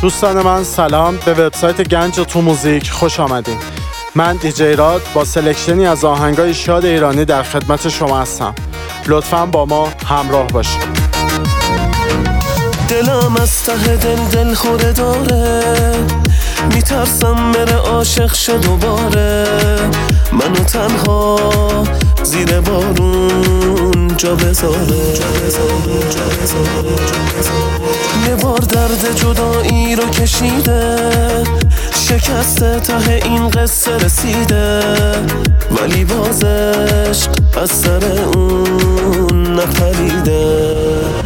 دوستان من سلام، به وبسایت گنج تو موزیک خوش آمدین. من دیجی راد با سلکشنی از آهنگای شاد ایرانی در خدمت شما هستم. لطفاً با ما همراه باشید. دلم از ته دل خوره داره، میترسم بره عاشق شه دوباره، منو تنها زیر بارون جا بذاره. یه بار درد جدایی رو کشیده، شکسته ته این قصه رسیده، ولی باز عشق از سر اون نپریده.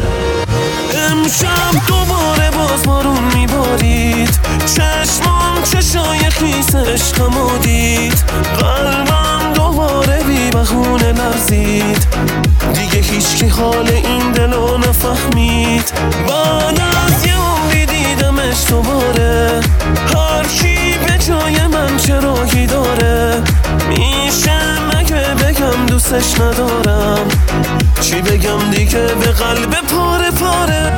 امشب دوباره باز بارون میبارید، چشمام چشای خیس عشقمو دید، قلبم دوباره بی بهونه لرزید، دیگه هیچکی حال این دلو نفهمید. بعد از یه عمری دیدمش دوباره، هر کی به جای من چه راهی داره، میشه مگه بگم دوستش ندارم، چی بگم دیگه به قلب پاره پاره.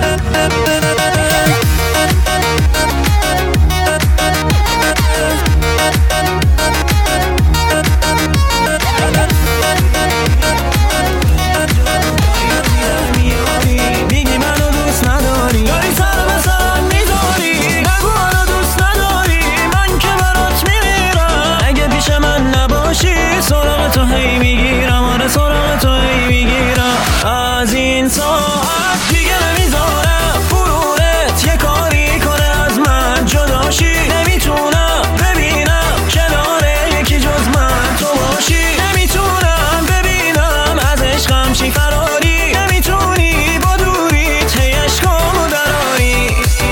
میگی منو دوست نداری، داری سر به سرم میذاری، نگو منو دوست نداری، من که برات میمیرم، اگه پیش من نباشی سراغ تو هی میگیرم، آره سراغ تو هی میگیرم. از این ساعت دیگه نمیذارم غرورت یه کاری کنه از من جداشی، نمیتونم ببینم کنار یکی جز من تو باشی، نمیتونم ببینم از عشقم چی فراری، نمیتونی با دوریت هی عشقامو دراری.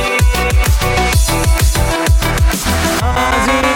از این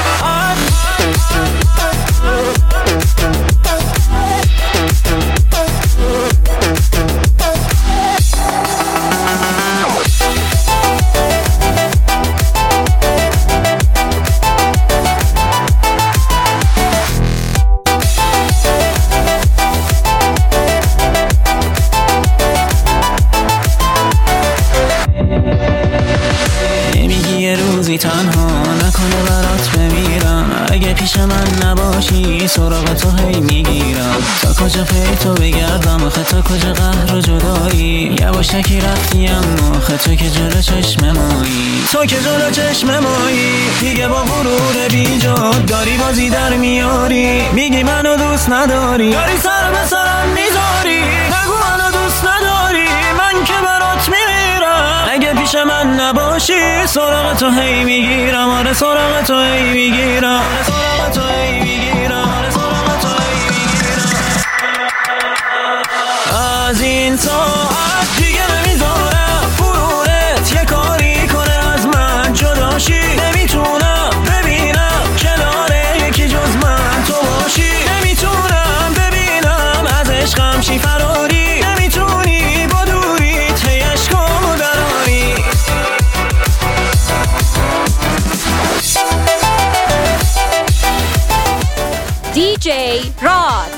تنها نکنه برات بمیرم، اگه پیش من نباشی سراغ تو هی میگیرم، تا کجا پی تو بگردم آخه تا کجا قهر و جدایی، یواشکی رفتی اما آخه تو که جلو چشم مایی، تو که جلو چشم مایی، دیگه با غرور بیجا داری بازی در میاری، میگی منو دوست نداری، داری سر به سرم میذاری، نگو منو دوست نداری، من که برات میمیرم، اگه پیش من نباشی سراغ تو هی میگیرم، آره سراغ تو هی میگیرم، آره سراغ تو هی میگیرم، آره سراغ تو هی میگیرم. از این ساعت دیگه نمیذارم غرورت یه کاری کنه از من جداشی، نمیتونم ببینم کنار یکی جز من تو باشی، نمیتونم ببینم از عشقم چی فراری، نمیتونی با دوریت هی عشقامو دراری. DJ Rod.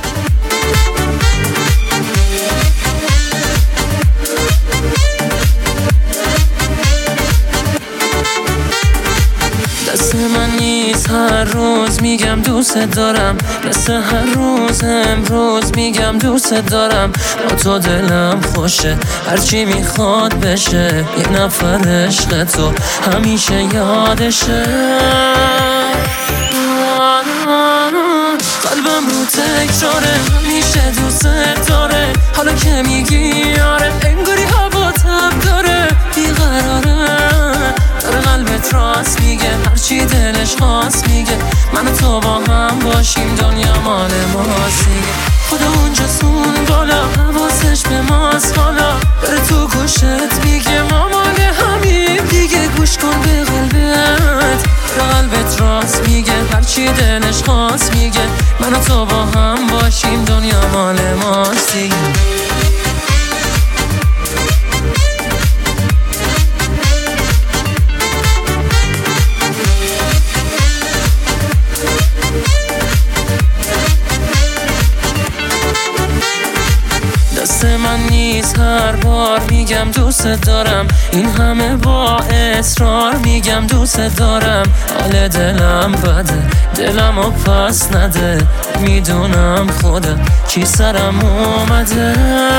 دست من نیست هر روز میگم دوست دارم، مثل هر روز امروز میگم دوست دارم، با تو دلم خوشه هرچی میخواد بشه، یه نفر عشق تو همیشه یادشه، قلبم رو تکراره همیشه دوست داره، حالا که میگی آره انگاری هوا تب داره، بیقراره داره قلبت راست میگه، هرچی دلش خواست میگه، من و تو با هم باشیم دنیا مال ماست دیگه، خدا اونجا سون بالا حواسش به ماست، حالا داره تو گوشت میگه ما مال همیم دیگه، گوش کن به قلبت، قلبت راست میگه، هرچی دلش خواست میگه، من و تو با هم باشیم دنیا مال ماست دیگه. من نیست، هر بار میگم دوست دارم، این همه با اصرار میگم دوست دارم. حال دلم بده، دلمو پس نده، میدونم خودم چی سرم اومده.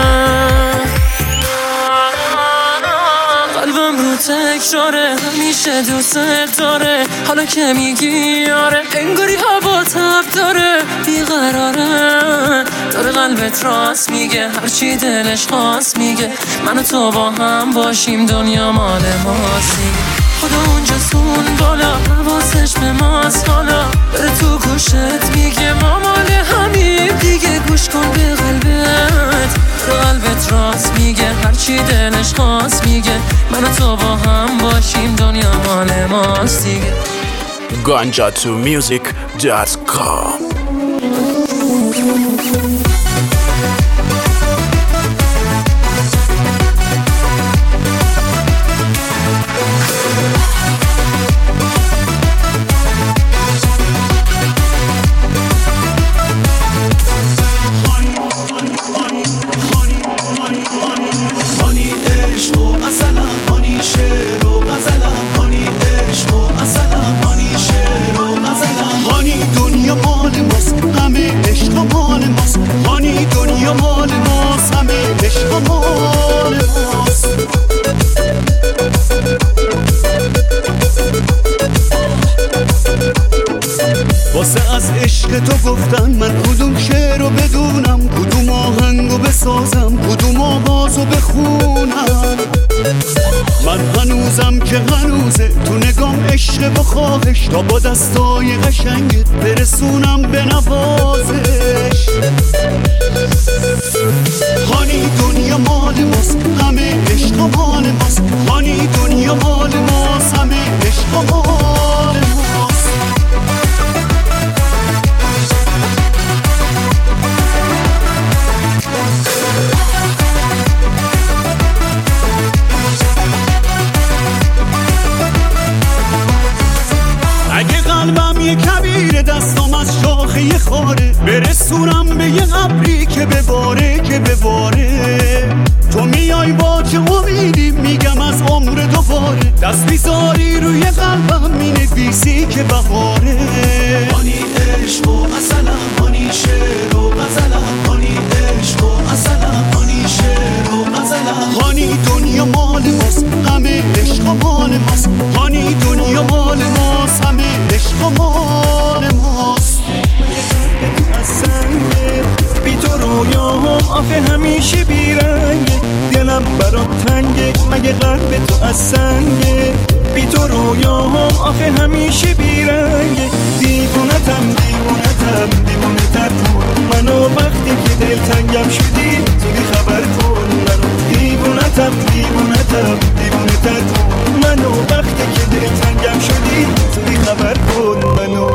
قلبم رو تکراره، همیشه دوست داره، حالا که میگی آره انگاری هوا تب داره. بیقراره داره قلبت راست میگه، هرچی دلش خواست میگه، من و تو با هم باشیم دنیا مال ماست. خدا اونجاست اون بالا، حواسش به ماست، حالا بره تو گوشت میگه ما مال همیم دیگه. گوش کن به قلبت، قلبت راست میگه، هرچی دلش خواست میگه، من و تو با هم باشیم دنیا مال ماست دیگه. ganjatomusic.com واسه از عشق تو گفتن من کدوم شعر رو بدونم، کدوم آهنگ رو بسازم، کدوم آواز رو بخونم. من هنوزم که هنوزه تو نگام عشق با خواهش، تا با دستای قشنگت برسونم به نوازش. هانی دنیا مال ماست، همه عشق مال ماست. هانی دنیا مال ماست، همه عشق مال ماست. اگه قلبم یه کبیر دستم از شاخه خاره، برسونم به یه ابری که بباره که بباره. تو میای با چه امیدی میگم از عمر دوباره، دست بیزاری روی قلبم مینویسی که بهاره. هانی عشق و مثلا هانی شعر و غزلم، هانی عشق و مثلا هانی شعر و غزلم. هانی دنیا مال ماست، همه عشق مال ماست. هانی دنیا مال ماست، همه عشق مال ماست. از سنگه بی تو رویاهم آخه همیشه بیرنگه، دلم برات تنگه مگه قلب تو از سنگه. بی تو رویاهم آخه همیشه بیرنگه، دیوونتم دیوونتم دیوونتر کن منو، وقتی که دل تنگم شدی زودی خبر کن منو. دیوونتم دیوونتم دیوونتر کن منو، وقتی که دل تنگم شدی زودی خبر کن منو.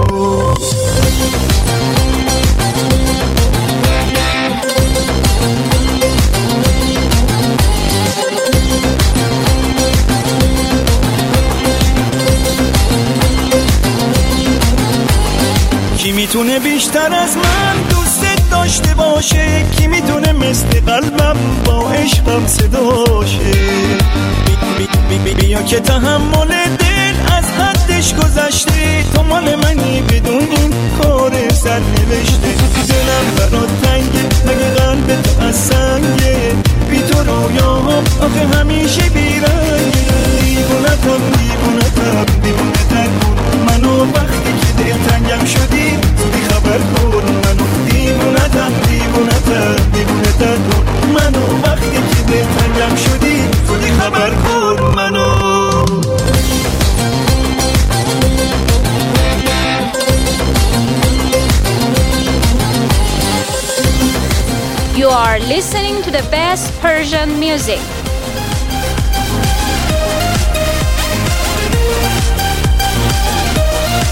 کی میتونه بیشتر از من دوست داشته باشه، کی میتونه مثل قلبم با عشقم صداشه. بیا که تحمل دل از حدش گذشته، تو مال منی بدون این کار سر نوشته. دلم برات تنگه مگه قلب تو از سنگه، بی تو رویاهم آخه همیشه بیرنگه. دیوونتم دیوونتم دیوونتر کن منو، وقتی که دل تنگم شدی زودی خبر کن منو. دیوونتم دیوونتم دیوونتر کن منو، وقتی که دل تنگم شدی زودی خبر کن منو. You are listening to the best Persian music.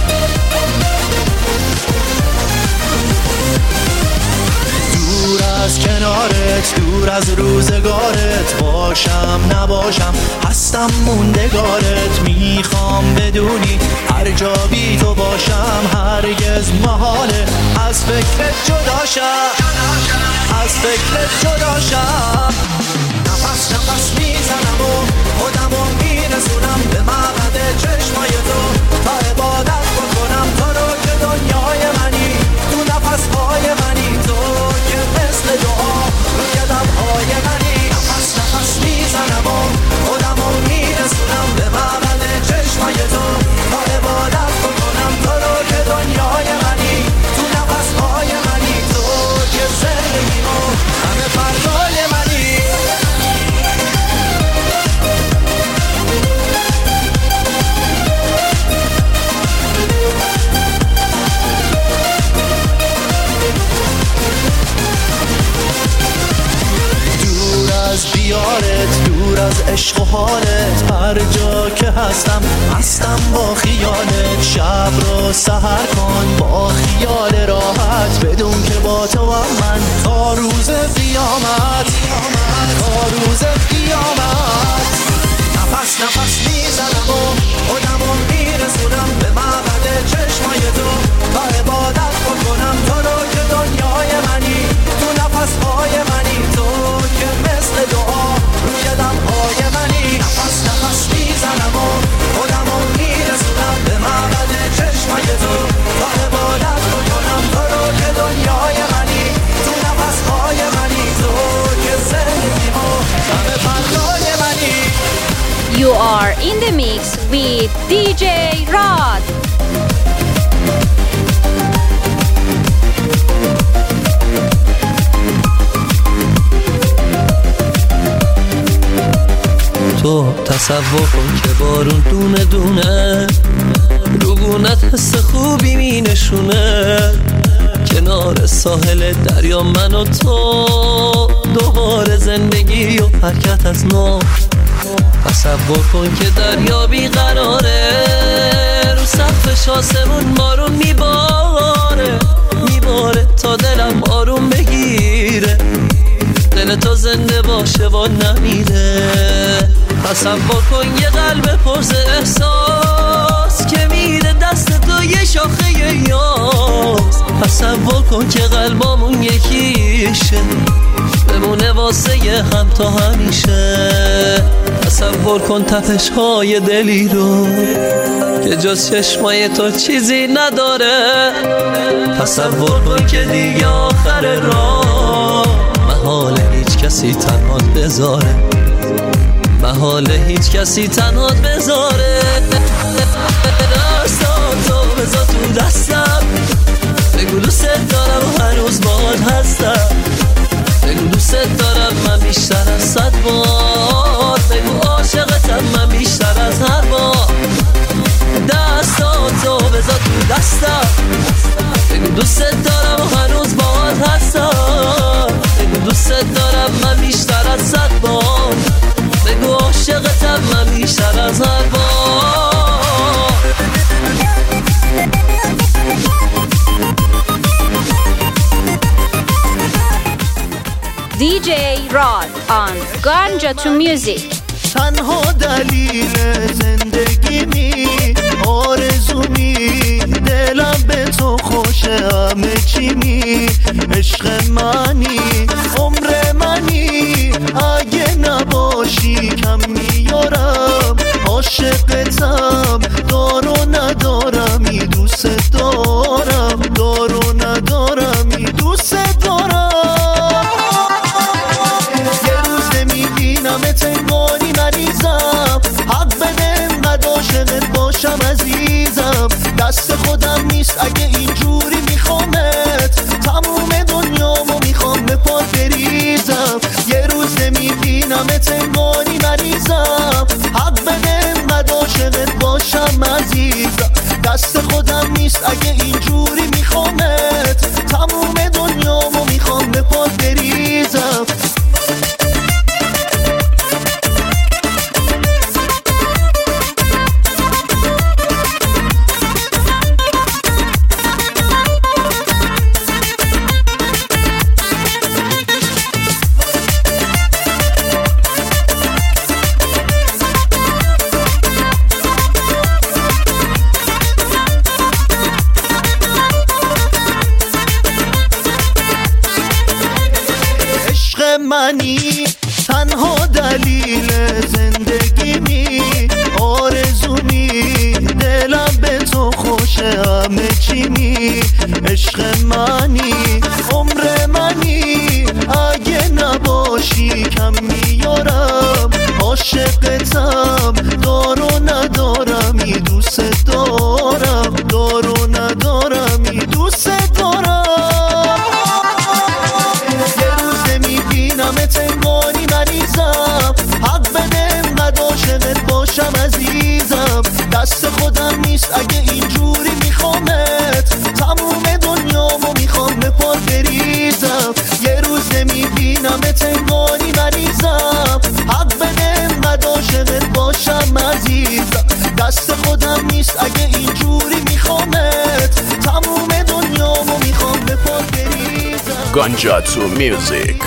دور از از کنارت، دور از روزگارت، باشم نباشم هستم موندگارت. میخوام بدونی هر جا بی تو باشم هرگز محاله از فکرت جداشم، از فکرت جداشم. نفس نفس میزنم و خودمو میرسونم به مقعد چشمای تو تا عبادت بکنم تو رو که دنیای منی، تو نفسهای منی، تو که مثل دعا روی دمهای منی. نفس نفس میزنم و خودمو میرسونم به مقعد چشمای تو تا عبادت بکنم تو رو که دنیای منی، تو نفسهای منی، تو که زندگیمو همه فردای منی. دیارت، دور از عشق و حالت، هر جا که هستم با خیالت. شب رو سحر کن با خیال راحت، بدون که با تو من تا روز قیامت، تا روز قیامت. نفس نفس میزنم و خودمو میرسونم به مقعد چشمای تو تا عبادت بکنم تو رو که دنیای منی، تو نفسهای منی، تو که مثل دعا روی دمهای منی. نفس نفس میزنم و خودمو میرسونم به مقعد چشمای تو تا عبادت بکنم تو رو که دنیای منی، تو نفسهای منی، تو که زندگیمو همه فردای منی. You are in the mix with DJ Rod. تو تصور کن که بارون دونه دونه روگونت حس خوبی می نشونه، کنار ساحل دریا من و تو دوباره زندگی و حرکت از نو. تصور کن که دریا بیقراره، رو سقفش آسمون بارون میباره، میباره تا دلم آروم بگیره، دل تو زنده باشه و نمیره. تصور کن یه قلب پرز احساس که میره دست تو یه شاخه یاس. تصور کن که قلبامون یکیشه، بمونه واسه هم تا همیشه. تصور کن تپش های دلی رو که جز چشمای تو چیزی نداره. تصور کن که دیگه آخر راه محال هیچ کسی تنهات بذاره، محال هیچ کسی تنهات بذاره. دستاتو بذار تو دستم، بگو دوست دارم و هنوز باهات هستم، بگو دوست دارم من بیشتر از 100 بار، بگو عاشقتم من بیشتر از هر بار. دستاتو بذار تو دستم، بگو دوست دارم و هنوز باهات هستم، بگو دوست دارم من بیشتر از 100 بار، بگو عاشقتم من بیشتر از هر بار. DJ Rod on Ganja to Music. تنها دلیل زندگیمی آرزومی، دلم به تو خوشه همه چیمی، عشق منی عمر منی، اگه نباشی کم میارم، عاشقتم دارو ندارمی، دوست دارم دارو ندارمی، دوست دارم. یه روز نمیبینمت انگاری مریضم، حق بده انقدر عاشقت باشم عزیزم، دست خودم نیست اگه اینجوری میخوامت، تموم دنیامو میخوام به پات بریزم. یه روز نمیبینمت انگاری مریضم، حق بده انقدر عاشقت باشم عزیزم، دست خودم نیست اگه اینجوری میخوامت، تموم دنیامو میخوام به پات بریزم. تنها دلیل زندگیمی، آرزومی، دلم به تو خوشه، همه چیمی، عشق منی، عمر منی، اگه نباشی کم میارم، عاشقتم، دارو ندارمی، دوست دارم، دارو ندارمی، دوست دارم. یه روز میبینمت انگاری مریضم، حق بده انقدر عاشقت باشم عزیزم، دست خودم نیست اگه اینجوری میخوامت، تموم دنیامو میخوام به پا بریزم. یه روز میبینمت انگاری مریضم، حق بده انقدر عاشقت باشم عزیزم، دست خودم نیست اگه اینجوری میخوامت، تموم دنیامو میخوام به پا بریزم. Ganjatsu Music.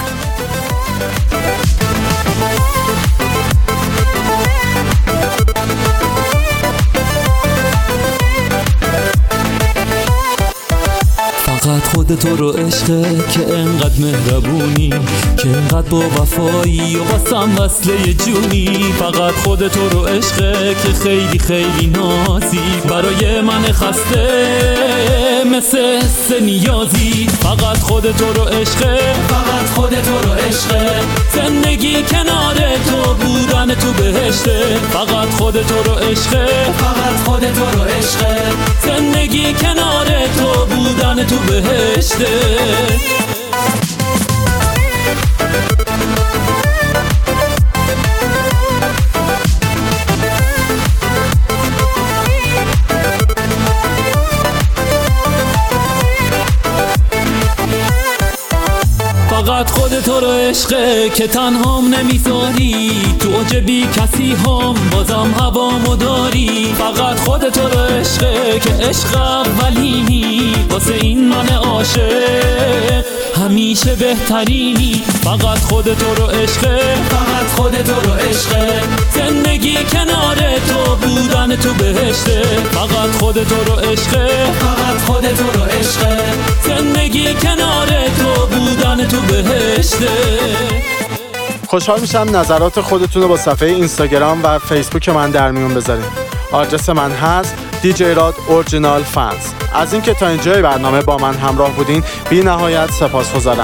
فقط خودتو رو عشقه که انقدر مهربونی، که انقدر با وفایی و واسم وصله جونی. فقط خودتو رو عشقه که خیلی خیلی نازی، برای من خسته مثل حس نیازی. فقط خودتو رو عشقه، فقط خودتو رو عشقه، زندگی کنار تو بودن تو بهشته. فقط خودتو رو عشقه، فقط خودتو رو عشقه، زندگی کنار تو بودن تو بهشته. فقط خودتو رو عشقه که تنهام نمیذاری، تو اوج بی کسی هم بازم هوامو داری. فقط خودتو رو عشقه که عشق اولینی، واسه این من عاشق همیشه بهترینی. فقط خودتو رو عشقه، فقط خودتو رو عشقه، زندگی کنار تو بودن تو بهشته. فقط خودتو رو عشقه، فقط خودتو رو عشقه، زندگی کنار تو بودن تو بهشته. خوشحال میشم نظرات خودتون رو با صفحه اینستاگرام و فیسبوک من در میون بذارید. آدرس من هست DJ Rod Original Fans. از اینکه تا اینجای برنامه با من همراه بودین بی نهایت سپاسگزارم.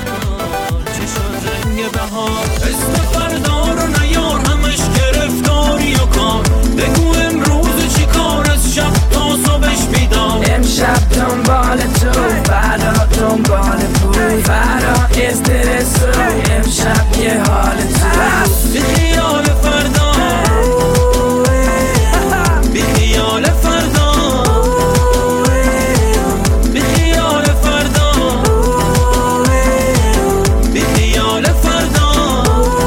امشب دنبال تو، فردا دنبال پول، فردا استرس رو، امشب یه حال تو، بی خیال فردا، بی خیال فردا، بی خیال فردا، بی خیال فردا.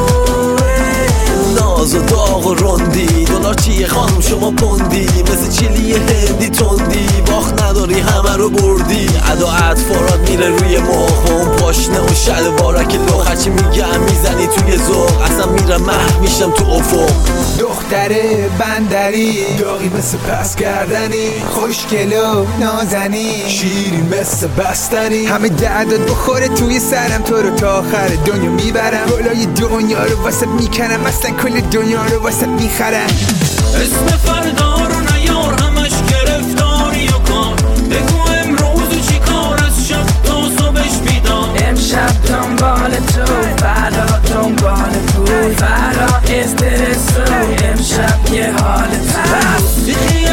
ناز و داغ و رندی، دلار چیه خانم شما پوندی، مثل چیلی هندی تندی، باخت نداری همه رو بردی. ادا اطفارات میره روی مخم، پاشنه و شلوارک لخ، هرچی میگم میزنی توی ذوق، اصلا میرم محو میشم تو افق. دختره بندری، داغی مثل پس کردنی، خوشگل و نازنی، شیرین مثل بستنی، همه دردت بخوره توی سرم، تو رو تا آخر دنیا میبرم، بالای دنیا رو واسه میکنم، اصلا کل دنیا رو واسه میخرم. اسم فردا رو نیار، همش گرفتاری و کار، بگو امروز چی کار، از شب تا صبحش بیدار. امشب دنبال تو، فردا دنبال پول، فردا استرس رو، امشب یه حال تو،